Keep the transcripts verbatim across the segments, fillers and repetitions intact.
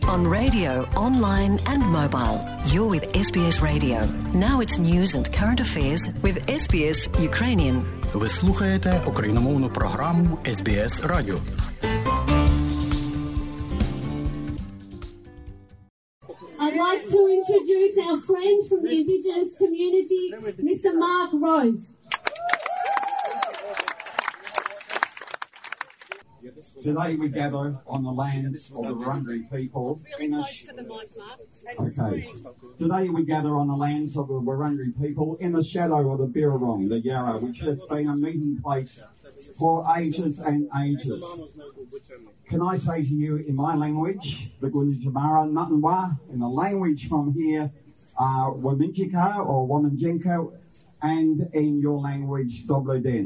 On radio, online and mobile. You're with ес бі ес Radio. Now it's news and current affairs with ес бі ес Ukrainian. Ви слухаєте україномовну програму ес бі ес Радіо. I'd like to introduce our friend from the Indigenous community, Mister Mark Rose. Today we gather on the lands of the Wurundjeri people. Really close to the mic, Mark. Okay. Today we gather on the lands of the Wurundjeri people in the shadow of the Birrarong, the Yarra, which has been a meeting place for ages and ages. Can I say to you in my language, the Gunditjmara Ngunnawal, in the language from here, uh, Waminchika or Waminjenko, and in your language, Dobloden.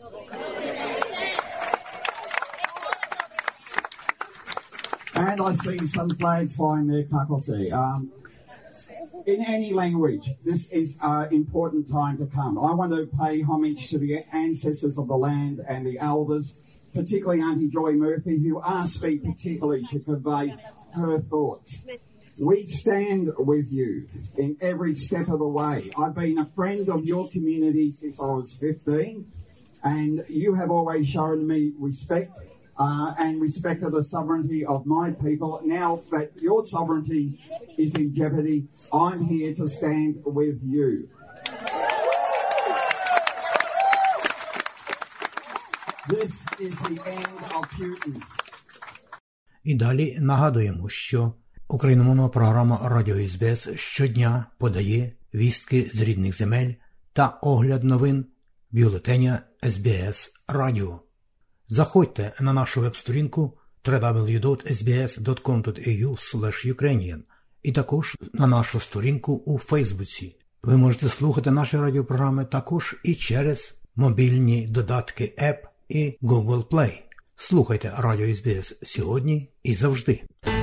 And I see some flags flying there, Kakose. Um, in any language, this is an important time to come. I want to pay homage to the ancestors of the land and the elders, particularly Auntie Joy Murphy, who asked me particularly to convey her thoughts. We stand with you in every step of the way. I've been a friend of your community since I was fifteen, and you have always shown me respect uh, and respect of the sovereignty of my people. Now that your sovereignty is in jeopardy, I'm here to stand with you. This is the end of Putin. І далі нагадуємо, що україномовна програма Радіо ес бі ес щодня подає вістки з рідних земель та огляд новин бюлетеня ес бі ес Радіо. Заходьте на нашу веб-сторінку дабл ю дабл ю дабл ю крапка ес бі ес крапка ком крапка ей ю слеш юкрейніан і також на нашу сторінку у Фейсбуці. Ви можете слухати наші радіопрограми також і через мобільні додатки App і Google Play. Слухайте Радіо ес бі ес сьогодні і завжди.